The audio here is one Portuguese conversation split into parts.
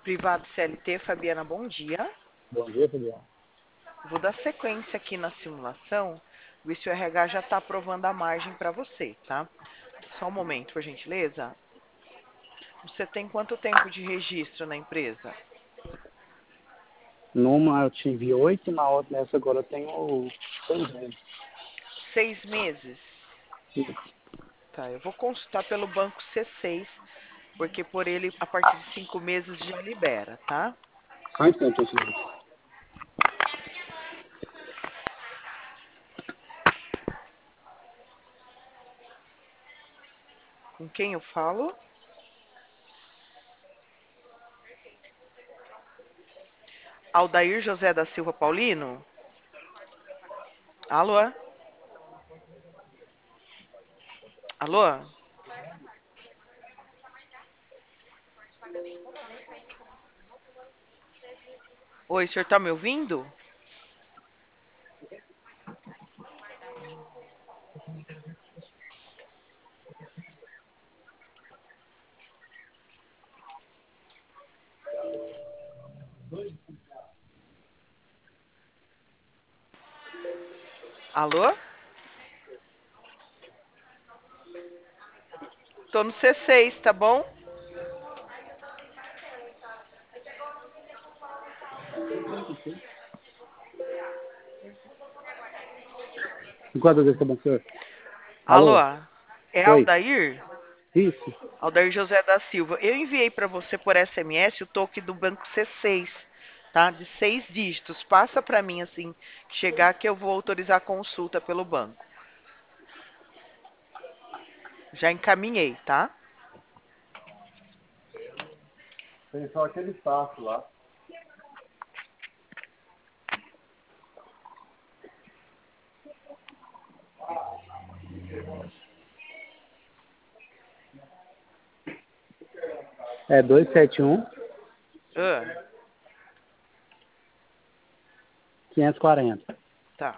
Privado CLT, Fabiana, bom dia. Bom dia, Fabiano. Vou dar sequência aqui na simulação, ver se o RH já está aprovando a margem para você, tá? Só um momento, por gentileza. Você tem quanto tempo de registro na empresa? Numa eu tive 8, na outra nessa agora eu tenho 6 meses. 6 meses? Tá, eu vou consultar pelo banco C6, porque por ele, a partir de 5 meses já libera, tá? Só um instante, assim. Com quem eu falo? Aldair José da Silva Paulino? Alô? Alô? Oi, o senhor tá me ouvindo? Alô? Tô no C6, tá bom? Enquanto eu bom, senhor? Alô? Alô? É Oi? Aldair? Isso? Aldair José da Silva. Eu enviei para você por SMS o toque do banco C6, tá? De 6 dígitos. Passa para mim assim que chegar que eu vou autorizar a consulta pelo banco. Já encaminhei, tá? Tem só aquele espaço lá. É 271 Ah, 540. tá.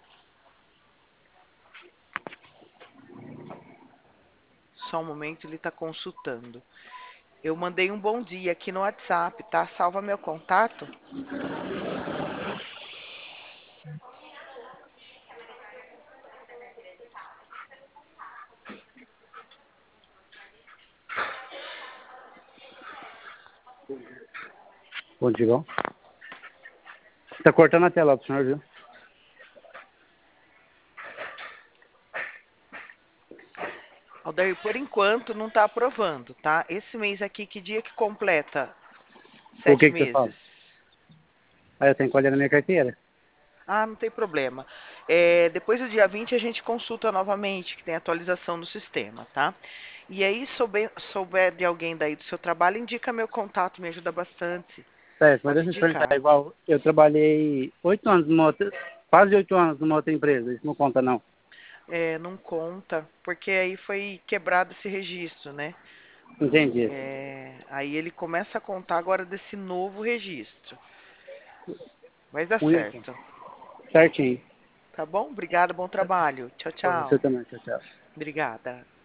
Só um momento, ele está consultando. Eu mandei um bom dia aqui no WhatsApp, tá? Salva meu contato. Bom dia, igual. Tá cortando a tela do senhor, viu? Aldair, por enquanto não está aprovando, tá? Esse mês aqui, que dia que completa? O Sete que você fala? meses. Aí eu tenho que olhar na minha carteira. Ah, não tem problema. Depois do dia 20 a gente consulta novamente, que tem atualização do sistema, tá? E aí, souber de alguém daí do seu trabalho, indica meu contato, me ajuda bastante. Certo, mas Pode deixa eu te perguntar, indicar. igual, eu trabalhei 8 anos numa outra, quase 8 anos numa outra empresa, isso não conta não. Não conta, porque aí foi quebrado esse registro, né? Entendi. Aí ele começa a contar agora desse novo registro. Vai dar 1,80. certo. Certinho. Tá bom? Obrigada, bom trabalho. Tchau, Pra você tchau. também, tchau, tchau. Obrigada.